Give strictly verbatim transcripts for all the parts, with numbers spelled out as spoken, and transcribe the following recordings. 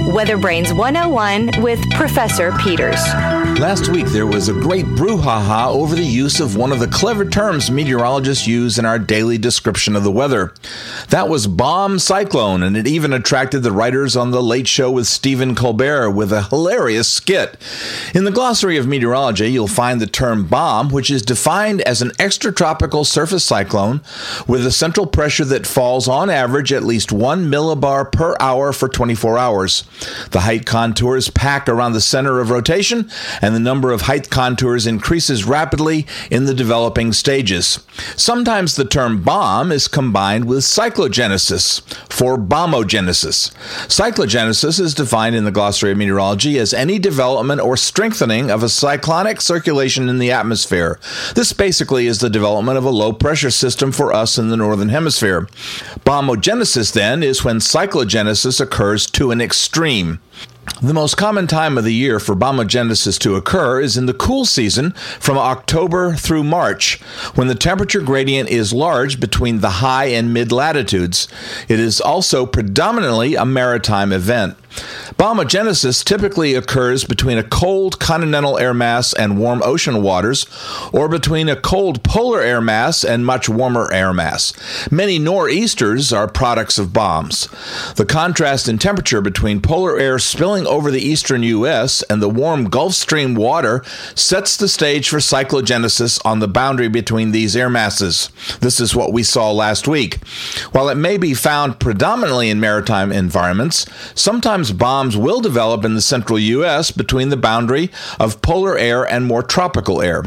Weather Brains one oh one with Professor Peters. Last week, there was a great brouhaha over the use of one of the clever terms meteorologists use in our daily description of the weather. That was bomb cyclone, and it even attracted the writers on The Late Show with Stephen Colbert with a hilarious skit. In the Glossary of Meteorology, you'll find the term bomb, which is defined as an extratropical surface cyclone with a central pressure that falls on average at least one millibar per hour for twenty-four hours. The height contours pack around the center of rotation, and the number of height contours increases rapidly in the developing stages. Sometimes the term bomb is combined with cyclogenesis for bombogenesis. Cyclogenesis is defined in the Glossary of Meteorology as any development or strengthening of a cyclonic circulation in the atmosphere. This basically is the development of a low-pressure system for us in the Northern Hemisphere. Bombogenesis, then, is when cyclogenesis occurs to an extreme. The most common time of the year for bombogenesis to occur is in the cool season from October through March, when the temperature gradient is large between the high and mid latitudes. It is also predominantly a maritime event. Bombogenesis typically occurs between a cold continental air mass and warm ocean waters, or between a cold polar air mass and much warmer air mass. Many nor'easters are products of bombs. The contrast in temperature between polar air spilling over the eastern U S and the warm Gulf Stream water sets the stage for cyclogenesis on the boundary between these air masses. This is what we saw last week. While it may be found predominantly in maritime environments, sometimes bombs will develop in the central U S between the boundary of polar air and more tropical air.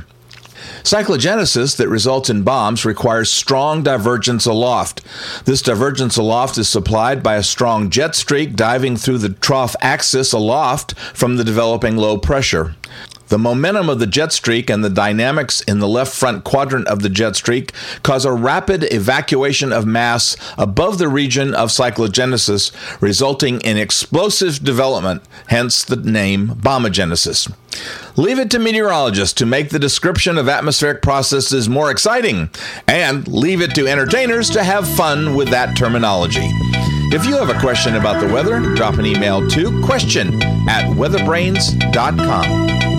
Cyclogenesis that results in bombs requires strong divergence aloft. This divergence aloft is supplied by a strong jet streak diving through the trough axis aloft from the developing low pressure. The momentum of the jet streak and the dynamics in the left front quadrant of the jet streak cause a rapid evacuation of mass above the region of cyclogenesis, resulting in explosive development, hence the name bombogenesis. Leave it to meteorologists to make the description of atmospheric processes more exciting, and leave it to entertainers to have fun with that terminology. If you have a question about the weather, drop an email to question at weatherbrains dot com.